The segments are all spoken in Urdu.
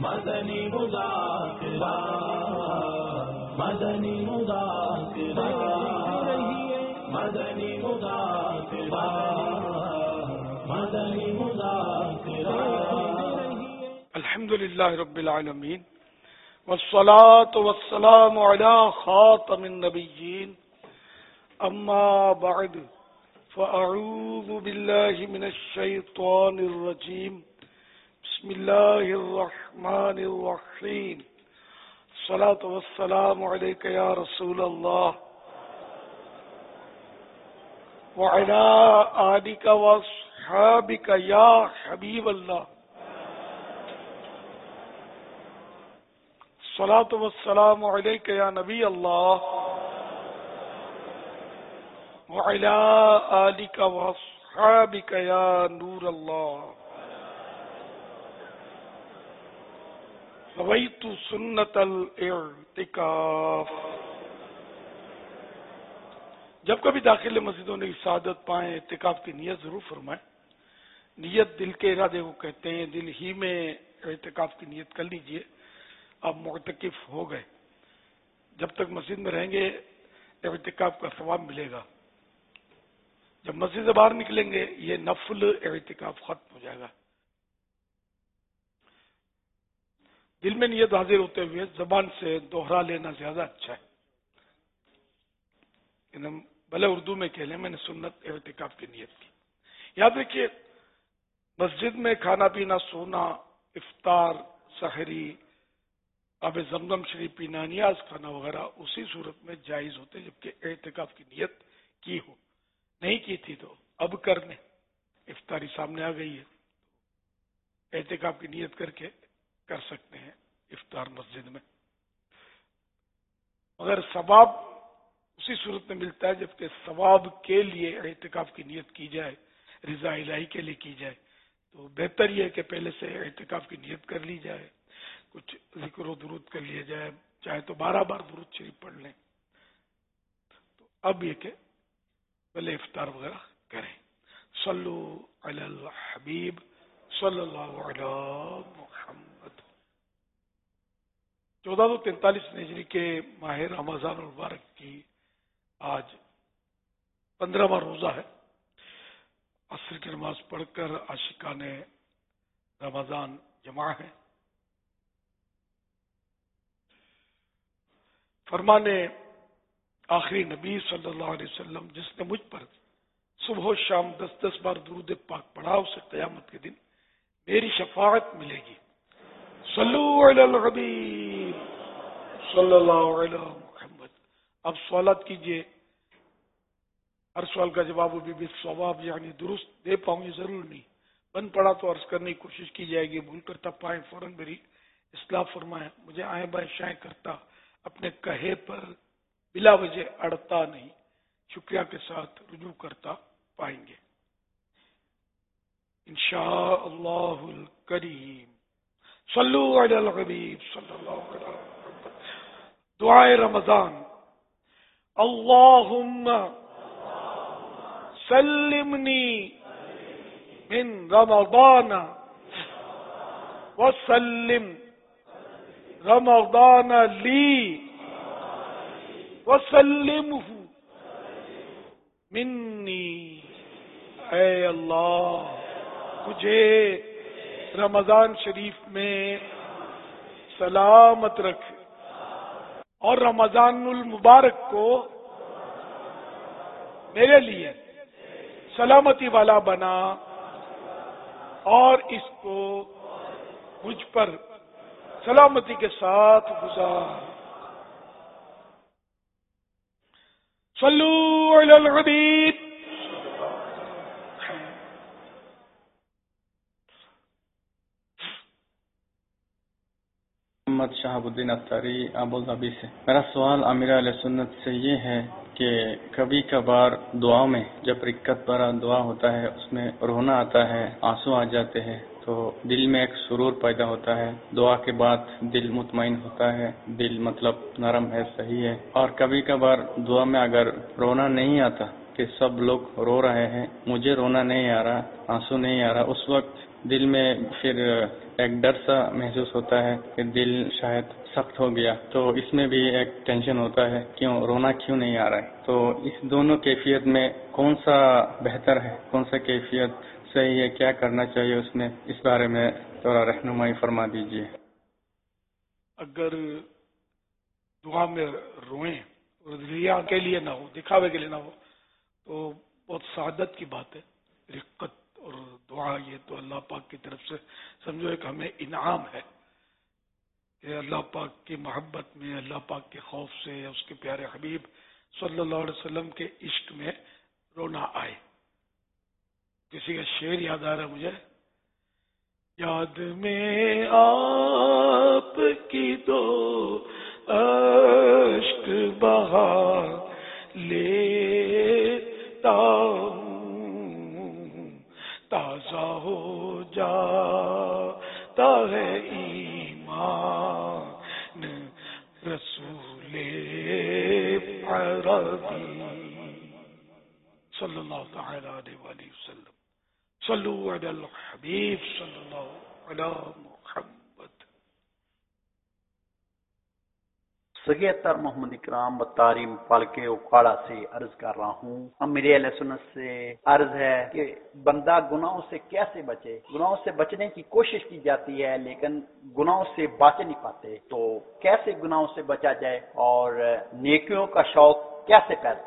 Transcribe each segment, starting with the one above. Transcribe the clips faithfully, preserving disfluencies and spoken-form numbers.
مدنی مذاکرہ مدنی مذاکرہ مدنی مذاکرہ مدنی مذاکرہ الحمدللہ رب العالمین والصلاة والسلام علی خاتم النبیین اما بعد فاعوذ باللہ من الشیطان الرجیم بسم اللہ الرحمن الرحیم الصلاة والسلام علیک یا رسول اللہ وعلی آلک واصحابک یا حبیب اللہ الصلاة والسلام علیک یا نبی اللہ وعلی آلک واصحابک یا نور اللہ رویت سنت الاعتکاف۔ جب کبھی داخل مسجدوں نے سعادت پائیں اعتکاف کی نیت ضرور فرمائیں۔ نیت دل کے ارادے کو کہتے ہیں، دل ہی میں اعتکاف کی نیت کر لیجئے، آپ معتکف ہو گئے۔ جب تک مسجد میں رہیں گے اعتکاف کا ثواب ملے گا، جب مسجد سے باہر نکلیں گے یہ نفل اعتکاف ختم ہو جائے گا۔ دل میں نیت حاضر ہوتے ہوئے زبان سے دوہرا لینا زیادہ اچھا ہے، بھلے اردو میں کہہ لیں میں نے سنت اعتکاف کی نیت کی۔ یاد رکھیے مسجد میں کھانا پینا، سونا، افطار، سحری، آب زمزم شریف پینا، نیاز کھانا وغیرہ اسی صورت میں جائز ہوتے جبکہ اعتکاف کی نیت کی ہو۔ نہیں کی تھی تو اب کرنے، افطاری سامنے آ گئی ہے، اعتکاف کی نیت کر کے کر سکتے ہیں افطار مسجد میں، مگر ثواب اسی صورت میں ملتا ہے جبکہ ثواب کے لیے اعتکاف کی نیت کی جائے، رضا الہی کے لیے کی جائے، تو بہتر یہ ہے کہ پہلے سے اعتکاف کی نیت کر لی جائے، کچھ ذکر و درود کر لیا جائے، چاہے تو بارہ بار درود شریف پڑھ لیں۔ تو اب یہ کہ پہلے افطار وغیرہ کریں۔ صلو علی الحبیب صلی اللہ علی محمد۔ چودہ سو تینتالیس ہجری کے ماہ رمضان المبارک کی آج پندرہواں روزہ ہے۔ عصر کی نماز پڑھ کر عاشقان رمضان جمع ہیں۔ فرمانے آخری نبی صلی اللہ علیہ وسلم، جس نے مجھ پر صبح و شام دس دس بار درود پاک پڑھا اسے قیامت کے دن میری شفاعت ملے گی۔ صلو علی الحبیب صلی اللہ علیہ محمد۔ اب سوالات کیجئے، ہر سوال کا جواب بھی بالصواب یعنی درست دے پاؤں یہ ضرور نہیں، بن پڑا تو عرض کرنے کی کوشش کی جائے گی، بھول کر تب پائیں فوراً میری اصلاح فرمائیں، مجھے آئیں بائیں شائیں کرتا اپنے کہے پر بلا وجہ اڑتا نہیں، شکریہ کے ساتھ رجوع کرتا پائیں گے انشاء اللہ الکریم۔ صلو علی الحبیب صلی اللہ علیہ وسلم۔ دعائے رمضان۔ اللہم سلمنی من رمضان وسلم رمضان لی وسلمہ منی۔ اے اللہ مجھے رمضان شریف میں سلامت رکھ اور رمضان المبارک کو میرے لیے سلامتی والا بنا اور اس کو مجھ پر سلامتی کے ساتھ گزار۔ صلو علی الحبیب۔ محمد شہاب الدین اختاری ابوظہبی سے۔ میرا سوال امیر اہل سنت سے یہ ہے کہ کبھی کبھار دعا میں جب رکعت بھرا دعا ہوتا ہے اس میں رونا آتا ہے، آنسو آ جاتے ہیں، تو دل میں ایک سرور پیدا ہوتا ہے، دعا کے بعد دل مطمئن ہوتا ہے، دل مطلب نرم ہے، صحیح ہے۔ اور کبھی کبھار دعا میں اگر رونا نہیں آتا کہ سب لوگ رو رہے ہیں، مجھے رونا نہیں آ رہا، آنسو نہیں آ رہا، اس وقت دل میں پھر ایک ڈر سا محسوس ہوتا ہے کہ دل شاید سخت ہو گیا، تو اس میں بھی ایک ٹینشن ہوتا ہے کیوں رونا کیوں نہیں آ رہا ہے. تو اس دونوں کیفیت میں کون سا بہتر ہے، کون سا کیفیت صحیح ہے، کیا کرنا چاہیے اس میں، اس بارے میں تھوڑا رہنمائی فرما دیجیے. اگر دعا میں روئیں اور ریا کے لیے نہ ہو، دکھاوے کے لیے نہ ہو، تو بہت سعادت کی بات ہے. رقت اور دعا یہ تو اللہ پاک کی طرف سے سمجھو ایک ہمیں انعام ہے کہ اللہ پاک کی محبت میں، اللہ پاک کے خوف سے، اس کے پیارے حبیب صلی اللہ علیہ وسلم کے عشق میں رونا آئے. کسی کا شعر یاد آ رہا ہے مجھے، یاد میں آپ کی دو اشک بہا لیتا ہوں، تازہ ہو جاتا ہے ایمان رسول عربی صلی اللہ تعالی علیہ وآلہ وسلم. صلو علی الحبیب صلی اللہ علی محمد. سگیتر محمد اکرام بطاریم پالکے اکاڑا سے عرض کر رہا ہوں. امیر اہل سنت سے عرض ہے کہ بندہ گناہوں سے کیسے بچے. گناہوں سے بچنے کی کوشش کی جاتی ہے لیکن گناہوں سے بچ نہیں پاتے. تو کیسے گناہوں سے بچا جائے اور نیکیوں کا شوق کیسے پیدا؟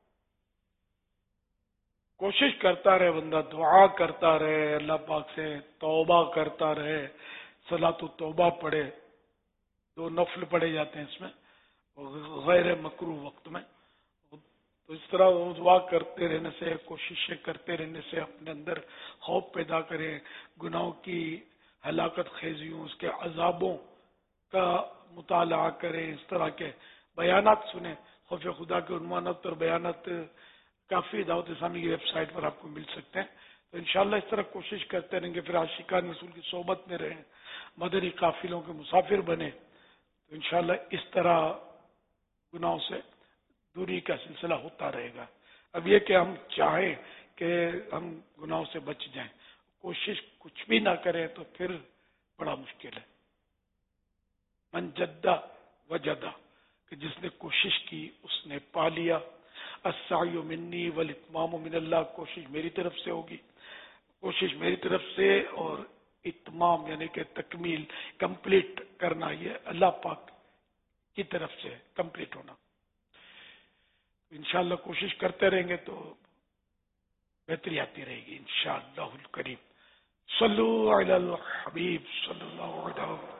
کوشش کرتا رہے بندہ، دعا کرتا رہے، اللہ پاک سے توبہ کرتا رہے، صلاۃ و توبہ پڑھے. دو نفل پڑھے جاتے ہیں اس میں غیر مکروہ وقت میں. تو اس طرح وہ دعا کرتے رہنے سے، کوششیں کرتے رہنے سے اپنے اندر خوف پیدا کرے، گناہوں کی ہلاکت خیزیوں، اس کے عذابوں کا مطالعہ کریں، اس طرح کے بیانات سنیں. خوف خدا کے عنوانات اور بیانات کافی دعوت اسلامی کی ویب سائٹ پر آپ کو مل سکتے ہیں. تو انشاءاللہ اس طرح کوشش کرتے رہیں گے. پھر عاشقان رسول کی صحبت میں رہیں، مدنی قافلوں کے مسافر بنے، تو انشاءاللہ اس طرح گناہوں سے دوری کا سلسلہ ہوتا رہے گا. اب یہ کہ ہم چاہیں کہ ہم گناہوں سے بچ جائیں، کوشش کچھ بھی نہ کریں تو پھر بڑا مشکل ہے. من جدہ وجدہ، کہ جس نے کوشش کی اس نے پا لیا. السعی منی والاتمام من اللہ، کوشش میری طرف سے ہوگی، کوشش میری طرف سے، اور اتمام یعنی کہ تکمیل، کمپلیٹ کرنا، یہ اللہ پاک کی طرف سے کمپلیٹ ہونا. انشاءاللہ کوشش کرتے رہیں گے تو بہتری آتی رہے گی انشاءاللہ الکریم. صلو علی الحبیب صلی اللہ علیہ وسلم.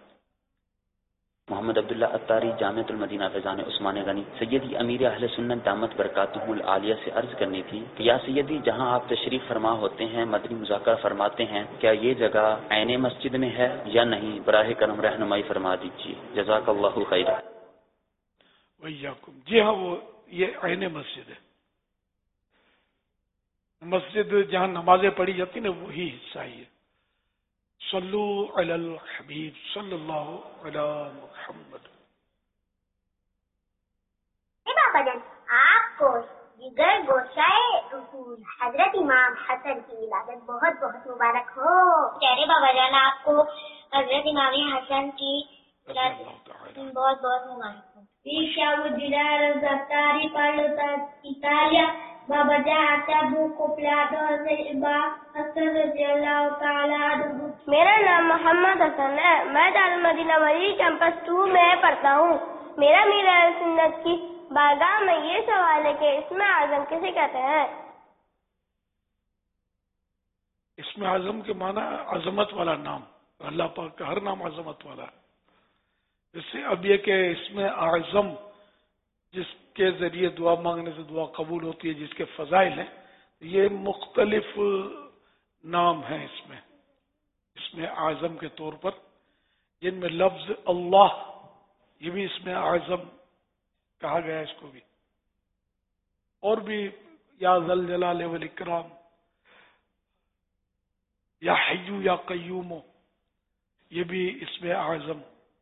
محمد عبداللہ اتاری، جامعۃ المدینہ فیضان عثمان غنی. سیدی امیر اہل سنت دامت برکاتہم العالیہ سے عرض کرنی تھی کہ یا سیدی، جہاں آپ تشریف فرما ہوتے ہیں، مدنی مذاکرہ فرماتے ہیں، کیا یہ جگہ عین مسجد میں ہے یا نہیں؟ براہ کرم رہنمائی فرما دیجیے، جزاک اللہ خیر. ویاکم. جی ہاں، وہ یہ عین مسجد ہے. مسجد جہاں نمازیں پڑھی جاتی نا، وہی حصہ ہی ہے. صلو علی الحبیب صلی اللہ علی محمد. بابا جان، آپ کو جگر گوشائے رسول حضرت امام حسن کی ولادت بہت بہت مبارک ہو. پیارے بابا جان، آپ کو حضرت امام حسن کی ولادت بہت بہت مبارک ہو. Diciamo girare zattari palota Italia Baba Jata buco plato selba Hassan radiyallahu ta'ala anhu. میرا نام محمد حسن ہے، میں دارالمدینہ مدنی کیمپس ٹو میں پڑھتا ہوں. میرا میرا سنت کی بارگاہ میں یہ سوال ہے کہ اسم اعظم کسے کہتے ہیں؟ اسم اعظم کے معنی عظمت والا نام. اللہ پاک کا ہر نام عظمت والا ہے. اس سے اب یہ کہ اس میں اعظم جس کے ذریعے دعا مانگنے سے دعا قبول ہوتی ہے، جس کے فضائل ہیں، یہ مختلف نام ہیں اس میں اس میں اعظم کے طور پر، جن میں لفظ اللہ یہ بھی اس میں اعظم کہا گیا ہے اس کو بھی، اور بھی یا ذل جلال والاکرام، یا حیو یا قیوم، یہ بھی اس میں اعظم.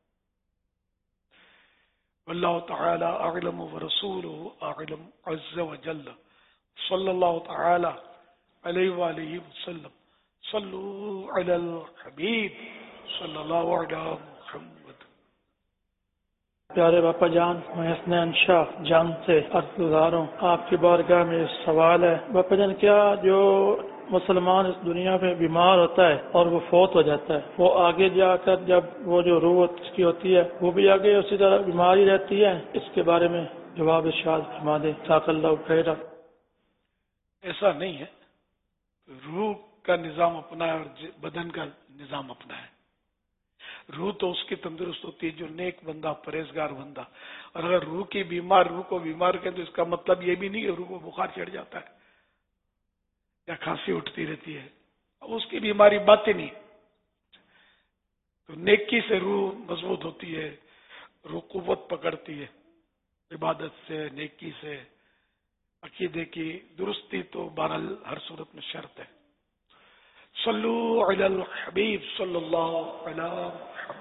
واللہ تعالی اعلم ورسولہ اعلم عز وجل. صلی اللہ تعالی علیہ وآلہ وسلم. صلو علی الحبیب صلی اللہ علیہ محمد۔ پیارے باپا جان، میں حسنین شاہ جان سے عرض گزار ہوں، آپ کی بارگاہ میں سوال ہے باپا جان، کیا جو مسلمان اس دنیا میں بیمار ہوتا ہے اور وہ فوت ہو جاتا ہے، وہ آگے جا کر جب وہ جو روح اس کی ہوتی ہے وہ بھی آگے اسی طرح بیماری رہتی ہے؟ اس کے بارے میں جواب ارشاد فرما دیں، جزاک اللہ خیرا۔ ایسا نہیں ہے، روح کا نظام اپنا ہے اور بدن کا نظام اپنا ہے۔ روح تو اس کی تندرست ہوتی ہے جو نیک بندہ، پرہیزگار بندہ، اور اگر روح کی بیمار روح کو بیمار کریں تو اس کا مطلب یہ بھی نہیں کہ روح کو بخار چڑھ جاتا ہے یا کھانسی اٹھتی رہتی ہے، اس کی بیماری باطنی۔ تو نیکی سے روح مضبوط ہوتی ہے، روح قوت پکڑتی ہے، عبادت سے، نیکی سے، عقیدے کی درستی تو بہرحال ہر صورت میں شرط ہے۔ صلو علی الحبیب صلی اللہ علیہ وسلم۔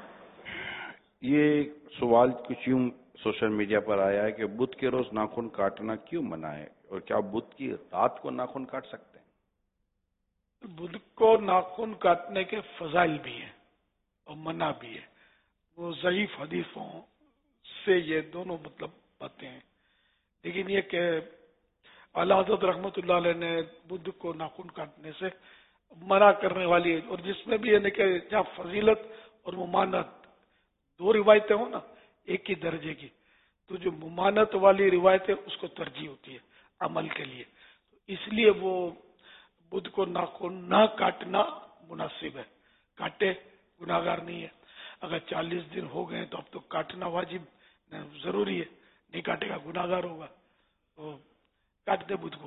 یہ سوال کچھ یوں سوشل میڈیا پر آیا ہے کہ بدھ کے روز ناخن کاٹنا کیوں منع ہے، اور کیا بدھ کی رات کو ناخن کاٹ سکتے ہیں؟ بدھ کو ناخن کاٹنے کے فضائل بھی ہیں اور منع بھی ہے، وہ ضعیف حدیثوں سے یہ دونوں مطلب باتیں ہیں، لیکن یہ کہ اعلیٰ حضرت رحمۃ اللہ علیہ نے بدھ کو ناخن کاٹنے سے منع کرنے والی ہے، اور جس میں بھی یعنی کہ جہاں فضیلت اور ممانت دو روایتیں ہوں نا ایک ہی درجے کی، تو جو ممانت والی روایت ہے اس کو ترجیح ہوتی ہے عمل کے لیے، اس لیے وہ بدھ کو ناخن نہ کاٹنا مناسب ہے۔ کاٹے گناہگار نہیں ہے، اگر چالیس دن ہو گئے تو اب تو کاٹنا واجب ضروری ہے، نہیں کاٹے گا گناہگار ہوگا، تو کاٹ دے بدھ کو۔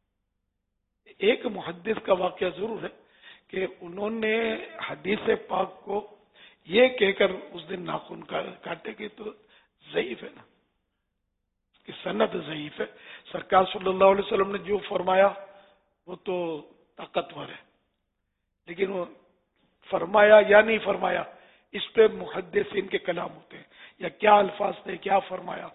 ایک محدث کا واقعہ ضرور ہے کہ انہوں نے حدیث پاک کو یہ کہہ کر اس دن ناخن کاٹے کہ تو ضعیف ہے نا، اس کی سند ضعیف ہے۔ سرکار صلی اللہ علیہ وسلم نے جو فرمایا وہ تو طاقتور ہے، لیکن وہ فرمایا یا نہیں فرمایا اس پہ محدثین کے کلام ہوتے ہیں، یا کیا الفاظ تھے، کیا فرمایا۔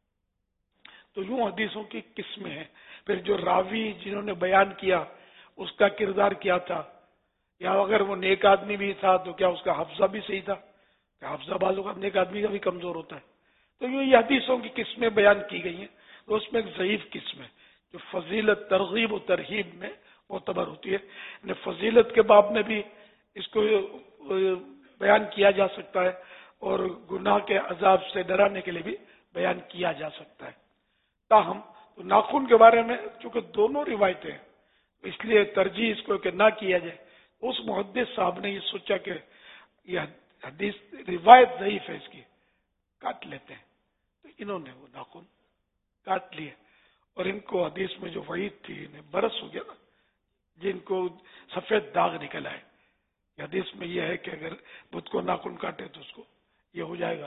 تو یوں حدیثوں کی قسمیں ہیں، پھر جو راوی جنہوں نے بیان کیا اس کا کردار کیا تھا، یا اگر وہ نیک آدمی بھی تھا تو کیا اس کا حفظہ بھی صحیح تھا، کہ حفظہ بازو کا نیک آدمی کا بھی کمزور ہوتا ہے۔ تو یوں یہ حدیثوں کی قسمیں بیان کی گئی ہیں، تو اس میں ایک ضعیف قسم ہے جو فضیلت ترغیب و ترہیب میں معتبر ہوتی ہے، یعنی فضیلت کے باب میں بھی اس کو بیان کیا جا سکتا ہے اور گناہ کے عذاب سے ڈرانے کے لیے بھی بیان کیا جا سکتا ہے۔ تاہم تو ناخن کے بارے میں چونکہ دونوں روایتیں ہیں اس لیے ترجیح اس کو کہ نہ کیا جائے۔ اس محدث صاحب نے یہ سوچا کہ یہ حدیث روایت ضعیف ہے، اس کی کاٹ لیتے ہیں، تو انہوں نے وہ ناخن کاٹ لیے، اور ان کو حدیث میں جو وعید تھی انہیں برس ہو گیا نا، جن کو سفید داغ نکل آئے۔ حدیث میں یہ ہے کہ اگر بدھ کو ناخن کاٹے تو اس کو یہ ہو جائے گا،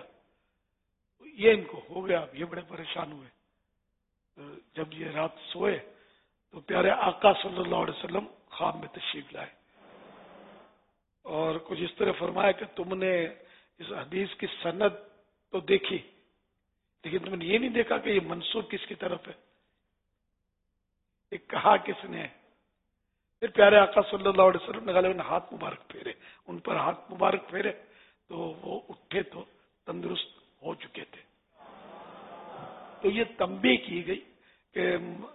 یہ ان کو ہو گیا، اب یہ بڑے پریشان ہوئے۔ جب یہ رات سوئے تو پیارے آقا صلی اللہ علیہ وسلم خواب میں تشریف لائے اور کچھ اس طرح فرمایا کہ تم نے اس حدیث کی سند تو دیکھی لیکن تم نے یہ نہیں دیکھا کہ یہ منسوب کس کی طرف ہے، یہ کہا کس نے۔ پھر پیارے آقا صلی اللہ علیہ وسلم نے غالباً ہاتھ مبارک پھیرے، ان پر ہاتھ مبارک پھیرے تو وہ اٹھے تو تندرست ہو چکے تھے۔ تو یہ تنبیہ کی گئی کہ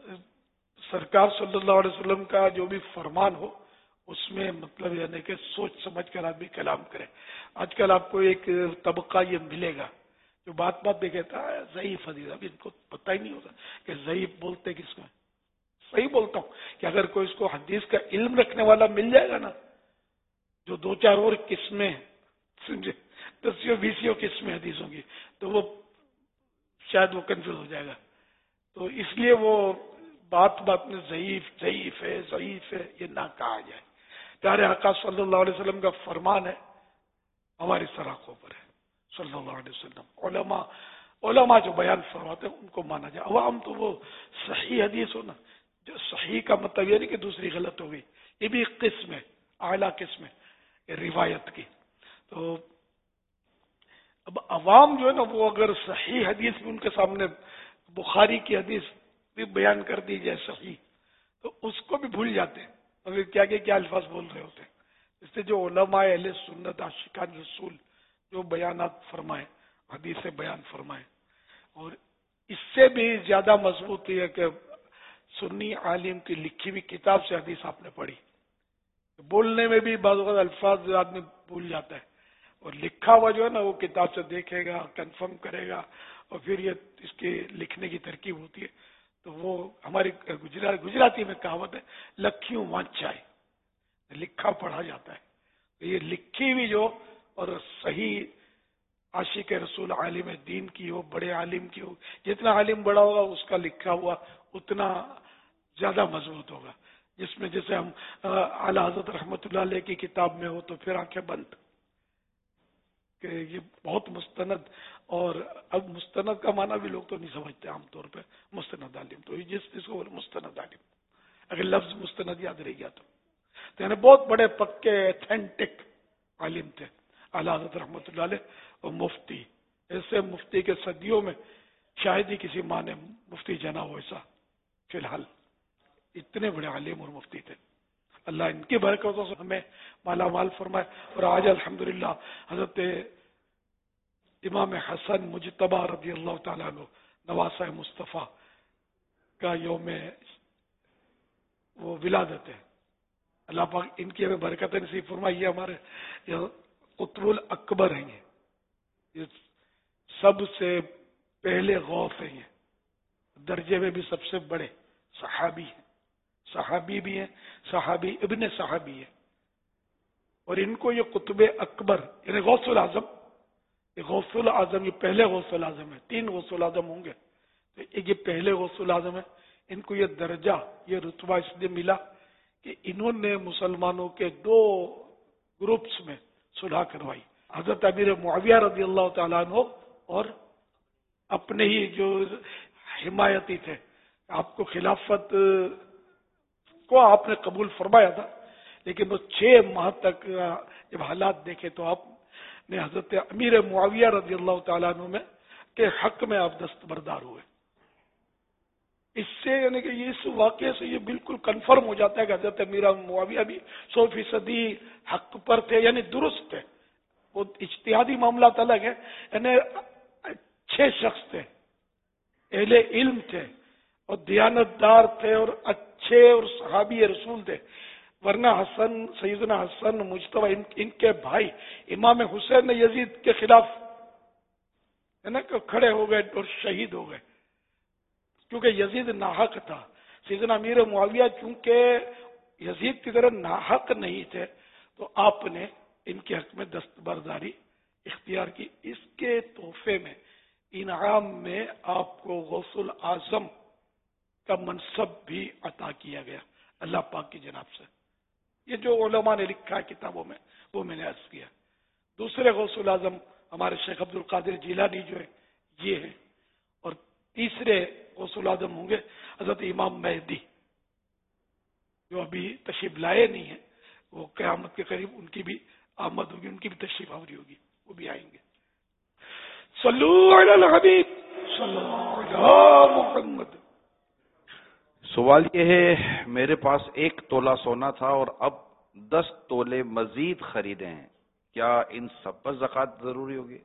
سرکار صلی اللہ علیہ وسلم کا جو بھی فرمان ہو اس میں مطلب یعنی کہ سوچ سمجھ کر آدمی کلام کرے۔ آج کل آپ کو ایک طبقہ یہ ملے گا جو بات بات پہ کہتا ہے ضعیف حدیث، اب ان کو پتہ ہی نہیں ہوتا کہ ضعیف بولتے کس کو۔ صحیح بولتا ہوں کہ اگر کوئی اس کو حدیث کا علم رکھنے والا مل جائے گا نا، جو دو چار اور قسمیں سمجھے دسیوں بیسیوں قسمیں حدیثوں کی، تو وہ شاید وہ کنفیوز ہو جائے گا۔ تو اس لیے وہ بات بات میں ضعیف ضعیف ہے ضعیف ہے یہ نہ کہا جائے۔ پیارے آقا صلی اللہ علیہ وسلم کا فرمان ہے، ہماری سراخوں پر ہے صلی اللہ علیہ وسلم۔ علماء علماء جو بیان فرماتے ہیں ان کو مانا جائے۔ عوام تو وہ صحیح حدیث ہو نا، جو صحیح کا مطلب یہ نہیں کہ دوسری غلط ہو گئی، یہ بھی ایک قسم ہے، اعلیٰ قسم ہے روایت کی۔ تو اب عوام جو ہے نا وہ اگر صحیح حدیث بھی ان کے سامنے بخاری کی حدیث بھی بیان کر دی جائے صحیح تو اس کو بھی بھول جاتے ہیں، और क्या क्या क्या अल्फाज बोल रहे होते हैं। इससे जो उलमा अहले सुन्नत आशिकान रसूल जो बयानात फरमाए, हदीस से बयान फरमाए, और इससे भी ज्यादा मजबूत है कि सुन्नी आलिम की लिखी हुई किताब से हदीस आपने पढ़ी। बोलने में भी बाज़ वक़्त अल्फाज आदमी भूल जाता है, और लिखा हुआ जो है ना वो किताब से देखेगा, कंफर्म करेगा, और फिर ये इसके लिखने की तरकीब होती है। तो वो हमारी गुजरा गुजराती में कहावत है, लखियों वांचाए, लिखा पढ़ा जाता है। तो ये लिखी हुई जो और सही आशिक रसूल आलिम दीन की हो, बड़े आलिम की हो, जितना आलिम बड़ा होगा उसका लिखा हुआ उतना ज्यादा मजबूत होगा। जिसमें जैसे हम आला हज़रत रहमतुल्लाह अलैह की किताब में हो तो फिर आंखें बंद कि ये बहुत मुस्तनद, और अब मुस्तनद का माना भी लोग तो नहीं समझते आमतौर पे। मुस्तनद आलिम तो जिस जिसको बोले मुस्तनद आलिम, अगर लफ्ज मुस्तनद याद रह गया तो तो यानी बहुत बड़े पक्के एथेंटिक आलिम थे आला हज़रत रहमतुल्लाह अलैह। और मुफ्ती, ऐसे मुफ्ती के सदियों में शायद ही किसी माँ ने मुफ्ती जना हो ऐसा, फिलहाल इतने बड़े आलिम और मुफ्ती थे। अल्लाह इनकी बरकतों से हमें माला माल फरमाए। और आज अल्हम्दुलिल्लाह हजरत इमाम हसन मुजतबा रज़ी अल्लाह तआला अन्हु नवासा मुस्तफ़ा का यौम वो विलादत है। अल्लाह पाक इनकी हमें बरकत नसीब फरमाए। ये हमारे कुतुबुल अकबर हैं, ये सबसे पहले गौस हैं, ये दर्जे में भी सबसे बड़े सहाबी हैं, सहाबी भी हैं, सहाबी इब्ने सहाबी है। और इनको ये कुतुब अकबर यानी गौसुल आजम, ये गौसुल आजम ये पहले गौसुल आजम है। तीन गौसुल आजम होंगे तो ये पहले गौसुल आजम है। इनको ये दर्जा ये रुतबा इसलिए मिला कि इन्होंने मुसलमानों के दो ग्रुप्स में सुलह करवाई। हजरत अमीर मुआविया रज़ी अल्लाह तआला अन्हु और अपने ही जो हिमायती थे, आपको खिलाफत को आपने कबूल फरमाया था, लेकिन वो छह माह तक जब हालात देखे तो आपने हजरत अमीर मुआविया रज़ी अल्लाह तआला अन्हु में के हक में आप दस्तबरदार हुए। इससे यानी कि इस वाक़े से ये बिल्कुल कंफर्म हो जाता है कि हजरत अमीर मुआविया भी सौ फीसदी हक पर थे, यानी दुरुस्त थे। वो इज्तिहादी मामला अलग है, यानी अच्छे शख्स थे, अहले इल्म थे और दियानतदार थे और अच्छे और सहाबी रसूल थे। वरना हसन सैयदना हसन मुजतबा इन, इनके भाई इमाम हुसैन यजीद के खिलाफ है ना खड़े हो गए और शहीद हो गए, क्योंकि यजीद नाहक था। सैयदना अमीर मुआविया चूंकि यजीद की तरह नाहक नहीं थे तो आपने इनके हक में दस्तबरदारी इख्तियार की। इसके तोहफे में इनाम में आपको गौसुल आजम का मनसब भी अता किया गया अल्लाह पाक की जनाब से। ये जो उलमा ने लिखा है किताबों में वो मैंने अर्ज किया। दूसरे गौसुल आजम हमारे शेख अब्दुल कादिर जिलानी जो है ये है, और तीसरे गौसुल आजम होंगे हजरत इमाम मेहदी जो अभी तशरीफ लाए नहीं है, वो क़यामत के करीब उनकी भी आमद होगी, उनकी भी तशरीफ आवरी होगी, वो भी आएंगे। सल्लू अलल हबीब सल्लल्लाहु अलैहि मुहम्मद। सवाल ये है, मेरे पास एक तोला सोना था और अब दस तोले मजीद खरीदे हैं, क्या इन सब पर ज़कात जरूरी होगी?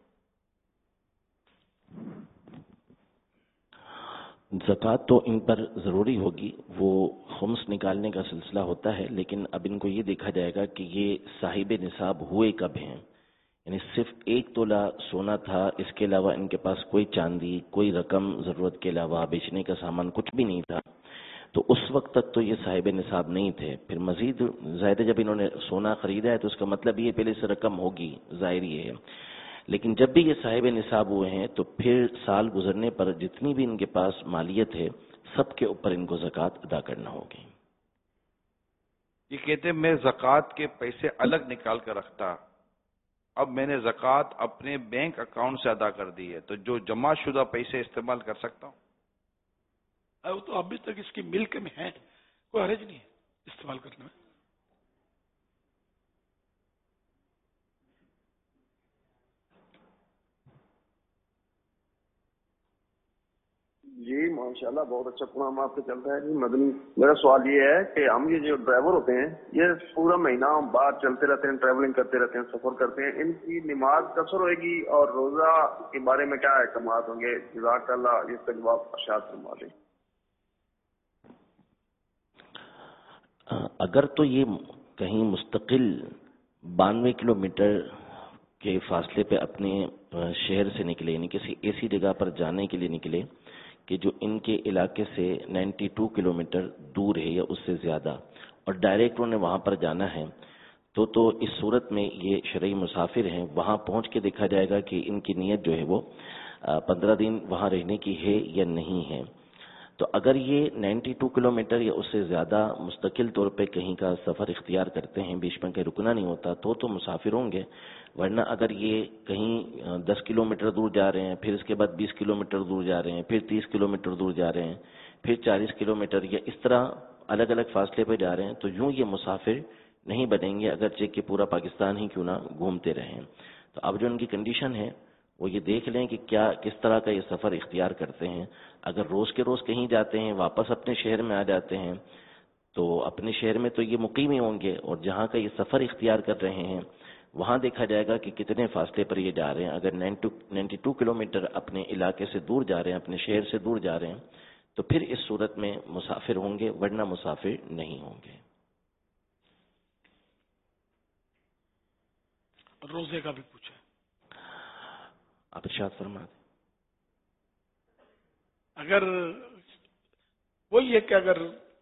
ज़कात तो इन पर ज़रूरी होगी, वो खुम्स निकालने का सिलसिला होता है, लेकिन अब इनको ये देखा जाएगा कि ये साहिब निसाब हुए कब हैं। यानी सिर्फ एक तोला सोना था, इसके अलावा इनके पास कोई चांदी, कोई रकम ज़रूरत के अलावा बेचने का सामान कुछ भी नहीं था, तो उस वक्त तक तो ये साहिब निसाब नहीं थे। फिर मजीद ज़ायदा जब इन्होंने सोना खरीदा है तो उसका मतलब ये पहले से रकम होगी, ज़ाहिर ये है। लेकिन जब भी ये साहिब निसाब हुए हैं तो फिर साल गुजरने पर जितनी भी इनके पास मालियत है सबके ऊपर इनको ज़कात अदा करना होगी। ये कहते हैं मैं ज़कात के पैसे अलग निकाल कर रखता, अब मैंने ज़कात अपने बैंक अकाउंट से अदा कर दी है, तो जो जमा शुदा पैसे इस्तेमाल कर सकता हूँ? वो तो अभी तक इसकी मिल्क में है, कोई हर्ज नहीं है इस्तेमाल करने में। जी ماشاءاللہ بہت اچھا پروگرام آپ کا چل رہا ہے جی مدنی. میرا سوال یہ ہے کہ ہم یہ جو ڈرائیور ہوتے ہیں یہ پورا مہینہ باہر چلتے رہتے ہیں, ٹریولنگ کرتے رہتے ہیں, سفر کرتے ہیں, ان کی نماز قصر ہوئے گی اور روزہ کے بارے میں کیا احکامات ہوں گے؟ جزاک اللہ, اس کا جواب ارشاد فرما دیں. اگر تو یہ کہیں مستقل بانوے کلو میٹر کے فاصلے پہ اپنے شہر سے نکلے, یعنی کسی ایسی جگہ پر جانے کے لیے نکلے کہ جو ان کے علاقے سے نائنٹی ٹو کلو میٹر دور ہے یا اس سے زیادہ, اور ڈائریکٹ انہیں وہاں پر جانا ہے, تو تو اس صورت میں یہ شرعی مسافر ہیں. وہاں پہنچ کے دیکھا جائے گا کہ ان کی نیت جو ہے وہ پندرہ دن وہاں رہنے کی ہے یا نہیں ہے. تو اگر یہ نائنٹی ٹو کلو میٹر یا اس سے زیادہ مستقل طور پہ کہیں کا سفر اختیار کرتے ہیں, بیچ میں کہیں رکنا نہیں ہوتا, تو تو مسافر ہوں گے. ورنہ اگر یہ کہیں دس کلو میٹر دور جا رہے ہیں, پھر اس کے بعد بیس کلو میٹر دور جا رہے ہیں, پھر تیس کلو میٹر دور جا رہے ہیں, پھر چالیس کلو میٹر, یا اس طرح الگ الگ فاصلے پہ جا رہے ہیں, تو یوں یہ مسافر نہیں بنیں گے, اگرچہ کہ پورا پاکستان ہی کیوں نہ گھومتے رہیں. تو اب جو ان کی کنڈیشن ہے وہ یہ دیکھ لیں کہ کیا کس طرح کا یہ سفر اختیار کرتے ہیں. اگر روز کے روز کہیں جاتے ہیں, واپس اپنے شہر میں آ جاتے ہیں, تو اپنے شہر میں تو یہ مقیم ہی ہوں گے, اور جہاں کا یہ سفر اختیار کر رہے ہیں وہاں دیکھا جائے گا کہ کتنے فاصلے پر یہ جا رہے ہیں. اگر نائنٹی ٹو کلو میٹر اپنے علاقے سے دور جا رہے ہیں, اپنے شہر سے دور جا رہے ہیں, تو پھر اس صورت میں مسافر ہوں گے, ورنہ مسافر نہیں ہوں گے. روزے کا بھی پوچھا, آپ ارشاد فرما دیں. اگر وہی ہے کہ اگر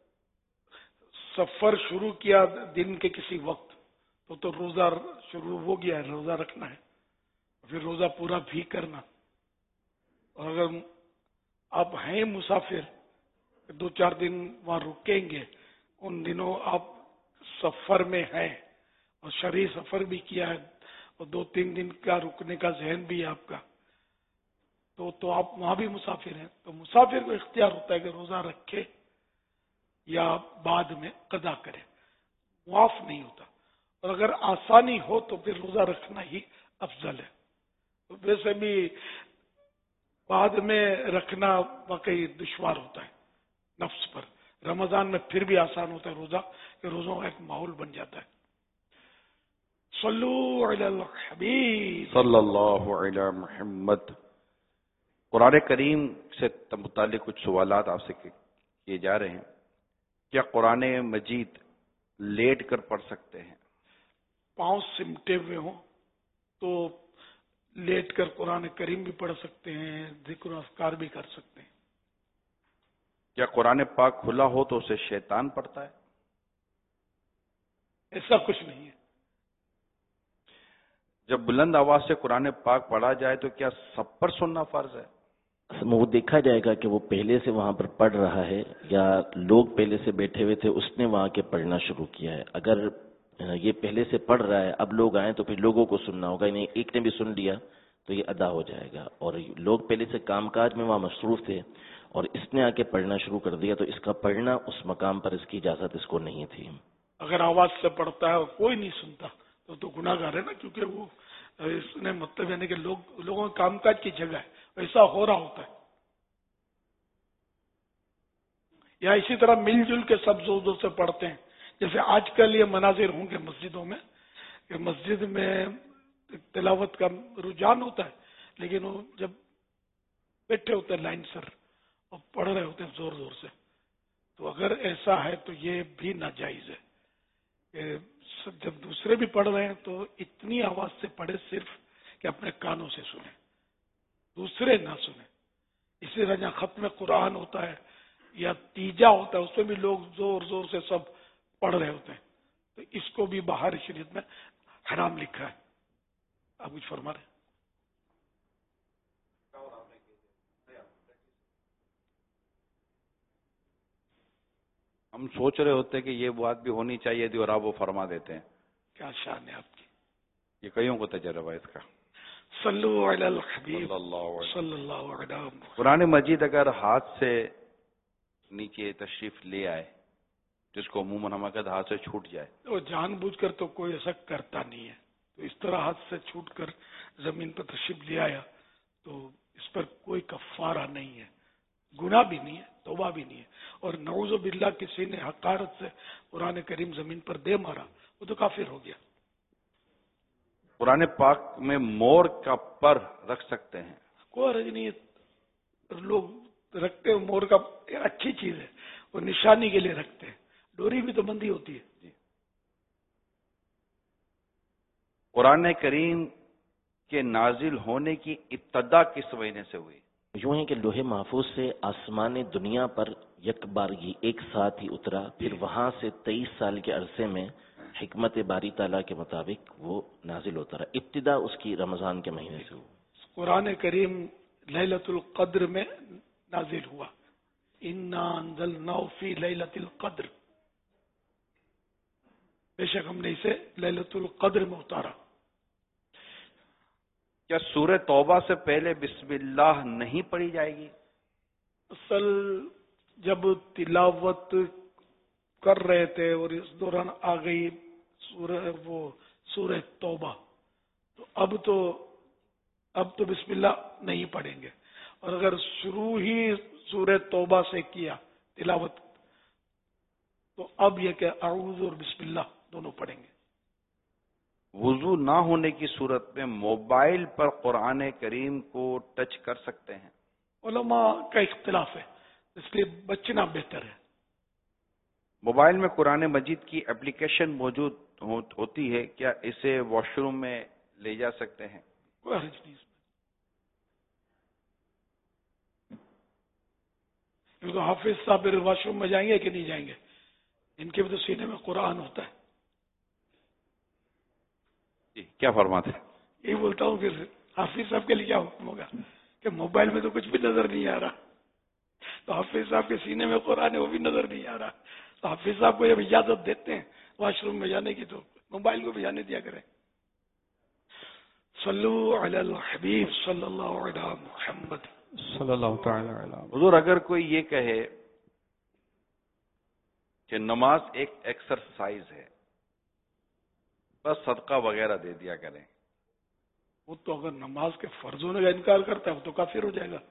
سفر شروع کیا دن کے کسی وقت تو تو روزہ شروع ہو گیا ہے, روزہ رکھنا ہے, پھر روزہ پورا بھی کرنا. اور اگر آپ ہیں مسافر, دو چار دن وہاں رکیں گے, ان دنوں آپ سفر میں ہیں اور شرعی سفر بھی کیا ہے, اور دو تین دن کا رکنے کا ذہن بھی ہے آپ کا, تو تو آپ وہاں بھی مسافر ہیں. تو مسافر کو اختیار ہوتا ہے کہ روزہ رکھے یا بعد میں قضا کرے, معاف نہیں ہوتا. اور اگر آسانی ہو تو پھر روزہ رکھنا ہی افضل ہے. تو ویسے بھی بعد میں رکھنا واقعی دشوار ہوتا ہے نفس پر. رمضان میں پھر بھی آسان ہوتا ہے روزہ, کہ روزوں کا ایک ماحول بن جاتا ہے. صلو علی الحبیب صلی اللہ علی محمد. قرآن کریم سے متعلق کچھ سوالات آپ سے کیے جا رہے ہیں. کیا قرآن مجید لیٹ کر پڑھ سکتے ہیں؟ پاؤں سمٹے ہوئے ہوں تو لیٹ کر قرآن کریم بھی پڑھ سکتے ہیں, ذکر و اذکار بھی کر سکتے ہیں. کیا قرآن پاک کھلا ہو تو اسے شیطان پڑھتا ہے؟ ایسا کچھ نہیں ہے. جب بلند آواز سے قرآن پاک پڑھا جائے تو کیا سب پر سننا فرض ہے؟ وہ دیکھا جائے گا کہ وہ پہلے سے وہاں پر پڑھ رہا ہے یا لوگ پہلے سے بیٹھے ہوئے تھے, اس نے وہاں کے پڑھنا شروع کیا ہے. اگر یہ پہلے سے پڑھ رہا ہے, اب لوگ آئیں تو پھر لوگوں کو سننا ہوگا, یعنی ایک نے بھی سن لیا تو یہ ادا ہو جائے گا. اور لوگ پہلے سے کام کاج میں وہاں مصروف تھے اور اس نے آ کے پڑھنا شروع کر دیا, تو اس کا پڑھنا اس مقام پر اس کی اجازت اس کو نہیں تھی. اگر آواز سے پڑھتا ہے اور کوئی نہیں سنتا تو تو گناہ گار ہے نا, کیونکہ وہ اس نے مطلب یعنی کہ لوگ لوگوں کے کام کاج کی جگہ ہے, ایسا ہو رہا ہوتا ہے. یا اسی طرح مل جل کے سب زور زور سے پڑھتے ہیں, جیسے آج کل یہ مناظر ہوں گے مسجدوں میں کہ مسجد میں تلاوت کا رجحان ہوتا ہے, لیکن وہ جب بیٹھے ہوتے ہیں لائن سر اور پڑھ رہے ہوتے ہیں زور زور سے, تو اگر ایسا ہے تو یہ بھی ناجائز ہے کہ جب دوسرے بھی پڑھ رہے ہیں تو اتنی آواز سے پڑھے صرف کہ اپنے کانوں سے سنیں, دوسرے نہ سنیں. اسی طرح جہاں ختم قرآن ہوتا ہے یا تیجا ہوتا ہے, اس میں بھی لوگ زور زور سے سب پڑھ رہے ہوتے ہیں, تو اس کو بھی باہر شریعت میں حرام لکھا ہے. آپ کچھ فرما رہے ہیں؟ ہم سوچ رہے ہوتے ہیں کہ یہ بات بھی ہونی چاہیے تھی اور آپ وہ فرما دیتے ہیں. کیا شان ہے آپ کی. یہ کئیوں کو تجربہ ہے اس کا. صلو علی الحبیب صلی اللہ علیہ وسلم. قرآن مجید اگر ہاتھ سے نیچے تشریف لے آئے جس کو عموماً ہم کہتے ہاتھ سے چھوٹ جائے, وہ جان بوجھ کر تو کوئی ایسا کرتا نہیں ہے, تو اس طرح ہاتھ سے چھوٹ کر زمین پر تشریف لے آیا تو اس پر کوئی کفارہ نہیں ہے, गुनाह भी नहीं है, तौबा भी नहीं है, और नऊज़ बिल्लाह किसी ने हकारत से कुरान करीम जमीन पर दे मारा, वो तो काफिर हो गया। कुरान पाक में मोर का पर रख सकते हैं? कोई हर्ज नहीं है, लोग रखते हैं मोर का, अच्छी चीज है, वो निशानी के लिए रखते हैं, डोरी भी तो बंदी होती है। कुरान करीम के नाजिल होने की इब्तदा किस महीने से हुई? यूं है कि लोहे महफूज से आसमान दुनिया पर एक बार ही एक साथ ही उतरा, फिर वहां से तेईस साल के अरसे में हिकमत बारी ताला के मुताबिक वो नाजिल होता रहा। इब्तिदा उसकी रमजान के महीने से हुई। कुरान करीम लैलतुल कद्र में नाजिल हुआ, इन्ना अंज़लनाहु फी लैलतिल कद्र, बेशक हमने इसे लैलतुल कद्र में उतारा। क्या सूरह तौबा से पहले बिस्मिल्लाह नहीं पढ़ी जाएगी? असल जब तिलावत कर रहे थे और इस दौरान आ गई सूरह वो सूरह तौबा, तो अब तो अब तो बिस्मिल्लाह नहीं पढ़ेंगे, और अगर शुरू ही सूरह तौबा से किया तिलावत, तो अब यह कि आऊज़ और बिस्मिल्लाह दोनों पढ़ेंगे। वुजू ना होने की सूरत में मोबाइल पर कुरान करीम को टच कर सकते हैं? उलमा का इख्तिलाफ है, इसलिए बचना बेहतर है। मोबाइल में कुरान मजीद की एप्लीकेशन मौजूद हो, होती है, क्या इसे वॉशरूम में ले जा सकते हैं? कोई हर्ज नहीं इसमें, क्योंकि हाफिज साहब वॉशरूम में जाएंगे कि नहीं जाएंगे, इनके भी तो सीने में कुरान होता है। जी, क्या फरमाते हैं? यही बोलता हूँ, फिर हाफिज साहब के लिए क्या हुक्म होगा कि मोबाइल में तो कुछ भी नजर नहीं आ रहा, तो हाफिज साहब के सीने में कुरान है, वो भी नजर नहीं आ रहा, तो हाफिज साहब को जब इजाजत देते हैं वॉशरूम में जाने की, तो मोबाइल को भी जाने दिया करें। सल्लु अलल हबीब सल्लल्लाहु अलैहि मुहम्मद सल्लल्लाहु तआला अलैहि। हुजूर, अगर कोई ये कहे कि नमाज एक एक्सरसाइज है, बस सदका वगैरह दे दिया करें, वो तो अगर नमाज के फर्ज होने का इनकार करता है वो तो काफिर हो जाएगा।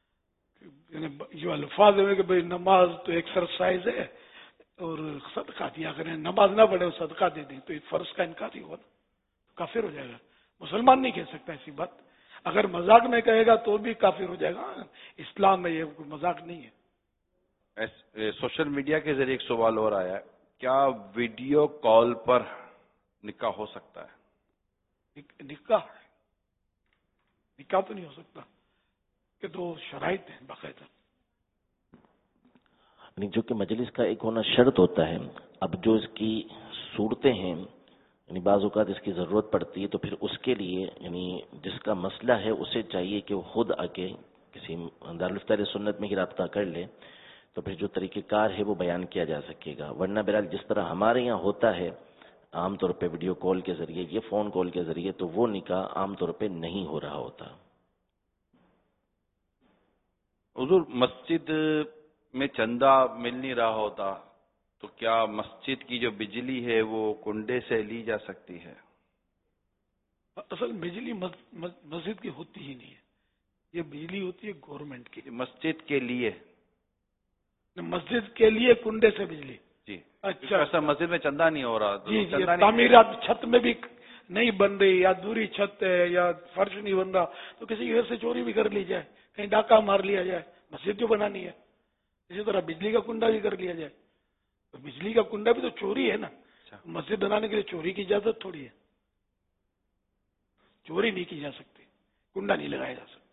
जो अल्फाज है कि भाई नमाज तो एक्सरसाइज है और सदका दिया करें, नमाज ना पढ़े और सदका दे दें, तो ये फर्ज का इनकार ही हुआ, तो काफिर हो जाएगा। मुसलमान नहीं कह सकता ऐसी बात, अगर मजाक में कहेगा तो भी काफिर हो जाएगा। इस्लाम में ये कोई मजाक नहीं है। सोशल मीडिया के जरिए एक सवाल और आया, क्या वीडियो कॉल पर निकाह हो सकता है? निकाह निकाह तो नहीं हो सकता, कि तो शराइत है बाकायदा, जो कि मजलिस का एक होना शर्त होता है। अब जो इसकी सूरतें हैं, यानी बाज़ औक़ात इसकी ज़रूरत पड़ती है, तो फिर उसके लिए यानी जिसका मसला है उसे चाहिए कि वो खुद आके किसी दारुल इफ्तार सुन्नत में ही राब्ता कर ले, तो फिर जो तरीक़ेकार है वो बयान किया जा सकेगा। वरना बहरहाल जिस तरह हमारे यहाँ होता है आमतौर पे वीडियो कॉल के जरिए, ये फोन कॉल के जरिए, तो वो निकाह आमतौर पे नहीं हो रहा होता। हुजूर, मस्जिद में चंदा मिल नहीं रहा होता, तो क्या मस्जिद की जो बिजली है वो कुंडे से ली जा सकती है? असल बिजली मस्जिद की होती ही नहीं है, ये बिजली होती है गवर्नमेंट की। मस्जिद के लिए मस्जिद के लिए कुंडे से बिजली? जी। अच्छा, ऐसा मस्जिद में चंदा नहीं हो रहा, तो जी जी, तामीरात छत में भी नहीं बन रही, या दूरी छत है या फर्श नहीं बन रहा, तो किसी घर से चोरी भी कर ली जाए, कहीं डाका मार लिया जाए, मस्जिद जो बनानी है। इसी तरह बिजली का कुंडा भी कर लिया जाए, तो बिजली का कुंडा भी तो चोरी है ना। मस्जिद बनाने के लिए चोरी की इजाजत थोड़ी है, चोरी नहीं की जा सकती, कुंडा नहीं लगाया जा सकता।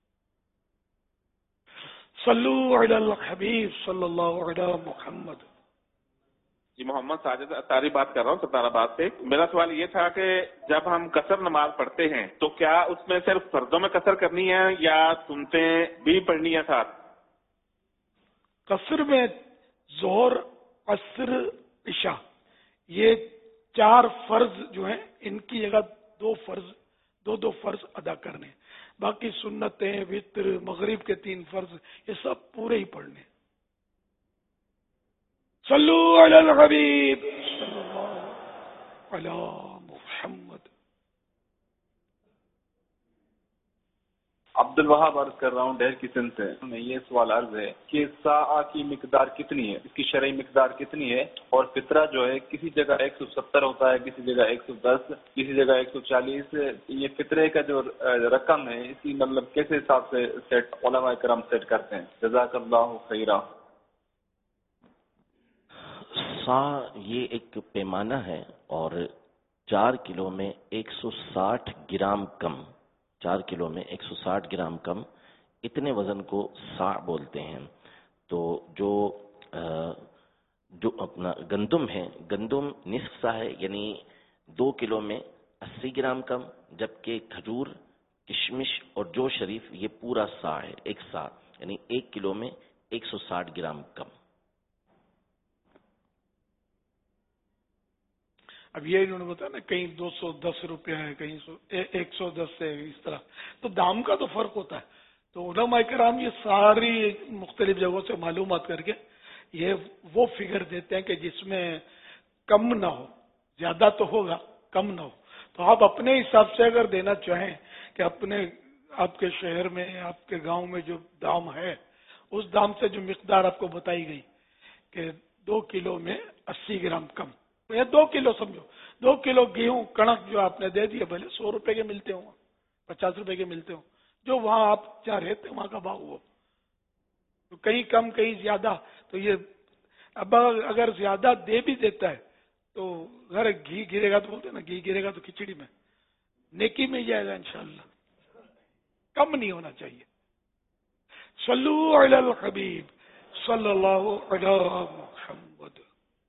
सल्लु अलल हबीब सल्लल्लाहु अलैहि मुहम्मद। जी, मोहम्मद साजिद अतारी बात कर रहा हूँ सताराबाद से। मेरा सवाल ये था कि जब हम कसर नमाज पढ़ते हैं तो क्या उसमें सिर्फ फर्जों में कसर करनी है या सुन्नतें भी पढ़नी है साथ? कसर में जोहर, असर, इशा, ये चार फर्ज जो हैं, इनकी जगह दो फर्ज दो दो फर्ज अदा करने, बाकी सुन्नतें, वित्र, मगरिब के तीन फर्ज, ये सब पूरे ही पढ़ने। सल्लु अलल हबीब सल्लल्लाहु अलैहि मुहम्मद। عبد الوہاب عرض کر رہا ہوں ڈیر کسن سے. میں یہ سوال عرض ہے کہ ساعہ کی مقدار کتنی ہے, اس کی شرعی مقدار کتنی ہے, اور فطرہ جو ہے کسی جگہ ایک سو ستر ہوتا ہے, کسی جگہ ایک سو دس, کسی جگہ ایک سو چالیس. یہ فطرے کا جو رقم ہے اس کی مطلب کیسے حساب سے سیٹ علماء کرام سیٹ کرتے ہیں؟ جزاک اللہ خیرہ. سا یہ ایک پیمانہ ہے اور چار کلو میں ایک سو ساٹھ گرام کم چار کلو میں ایک سو ساٹھ گرام کم اتنے وزن کو سا بولتے ہیں. تو جو جو اپنا گندم ہے, گندم نصف سا ہے, یعنی دو کلو میں اسی گرام کم, جبکہ کھجور, کشمش اور جو شریف یہ پورا سا ہے, ایک سا, یعنی ایک کلو میں ایک سو ساٹھ گرام کم. اب یہ انہوں نے بتایا نا کہیں دو سو دس روپیہ ہے, کہیں سو ایک سو دس ہے, اس طرح تو دام کا تو فرق ہوتا ہے. تو علماء کرام یہ ساری مختلف جگہوں سے معلومات کر کے یہ وہ فگر دیتے ہیں کہ جس میں کم نہ ہو, زیادہ تو ہوگا کم نہ ہو. تو آپ اپنے حساب سے اگر دینا چاہیں کہ اپنے آپ کے شہر میں آپ کے گاؤں میں جو دام ہے اس دام سے جو مقدار آپ کو بتائی گئی کہ دو کلو میں اسی گرام کم, یا دو کلو سمجھو, دو کلو گیہوں کڑک جو آپ نے دے دیا, بھلے سو روپے کے ملتے ہوں, پچاس روپے کے ملتے ہوں, جو وہاں آپ جہاں رہتے وہاں کا بھاؤ ہو, تو کہیں کم کہیں زیادہ. تو یہ اب اگر زیادہ دے بھی دیتا ہے تو گھر گھی گرے گا تو بولتے نا گھی گرے گا تو کھچڑی میں نیکی میں جائے گا انشاءاللہ, کم نہیں ہونا چاہیے. صلو علی الحبیب صلی اللہ علی محمد.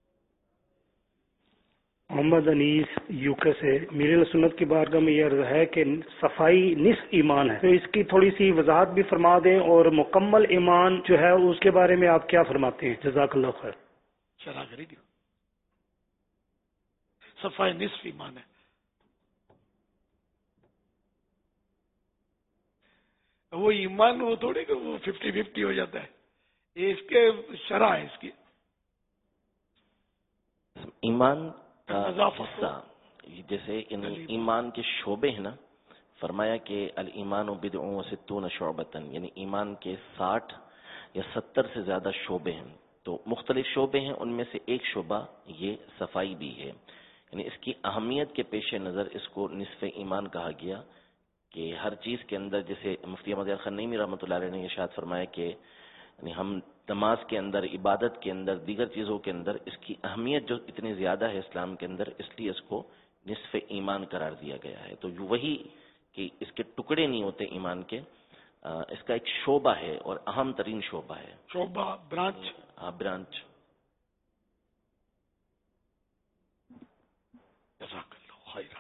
محمد انیس یو کے سے. میرے سنت کی بارگاہ میں یہ عرض ہے کہ صفائی نصف ایمان ہے, تو اس کی تھوڑی سی وضاحت بھی فرما دیں, اور مکمل ایمان جو ہے اس کے بارے میں آپ کیا فرماتے ہیں؟ جزاک اللہ خیر. شرح کری دی, صفائی نصف ایمان ہے. وہ ایمان وہ تھوڑے کہ وہ ففٹی ففٹی ہو جاتا ہے, یہ اس کے شرح ہے اس کی. ایمان حصہ جیسے ایمان کے شعبے ہیں نا, فرمایا کہ الایمان بدع و ستون شعبۃ, یعنی ایمان کے ساٹھ یا ستر سے زیادہ شعبے ہیں. تو مختلف شعبے ہیں, ان میں سے ایک شعبہ یہ صفائی بھی ہے. یعنی اس کی اہمیت کے پیش نظر اس کو نصف ایمان کہا گیا کہ ہر چیز کے اندر, جیسے مفتی احمد یار خنیمی رحمۃ اللہ علیہ نے ارشاد فرمایا کہ یعنی ہم نماز کے اندر, عبادت کے اندر, دیگر چیزوں کے اندر اس کی اہمیت جو اتنی زیادہ ہے اسلام کے اندر, اس لیے اس کو نصف ایمان قرار دیا گیا ہے. تو وہی کہ اس کے ٹکڑے نہیں ہوتے ایمان کے, اس کا ایک شعبہ ہے اور اہم ترین شعبہ ہے. شعبہ, برانچ. ہاں, برانچ. جزاک اللہ خیرہ.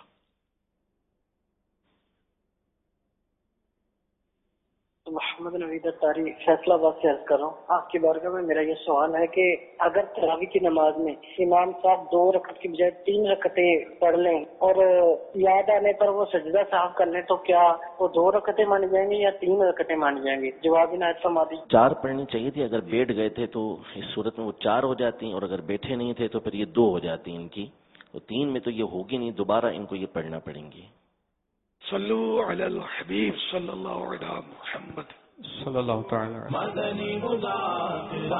محمد نوید اتاری فیصلہ آباد سے عرض کر رہا ہوں. آپ کی بارگاہ میں میرا یہ سوال ہے کہ اگر تراویح کی نماز میں امام صاحب دو رکعت کی بجائے تین رکعتیں پڑھ لیں اور یاد آنے پر وہ سجدہ صاحب کر لیں, تو کیا وہ دو رکعتیں مانی جائیں گی یا تین رکعتیں مانی جائیں گی؟ جواب عنایت فرما دی. چار پڑھنی چاہیے تھی, اگر بیٹھ گئے تھے تو اس صورت میں وہ چار ہو جاتی, اور اگر بیٹھے نہیں تھے تو پھر یہ دو ہو جاتی ان کی. تو تین میں تو یہ ہوگی نہیں, دوبارہ ان کو یہ پڑھنا پڑیں گی. صلو علی الحبیب صلی اللہ علی محمد صلی اللہ تعالی. مدنی مذاکرہ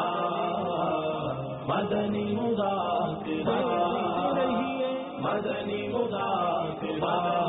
مدنی مذاکرہ مدنی مذاکرہ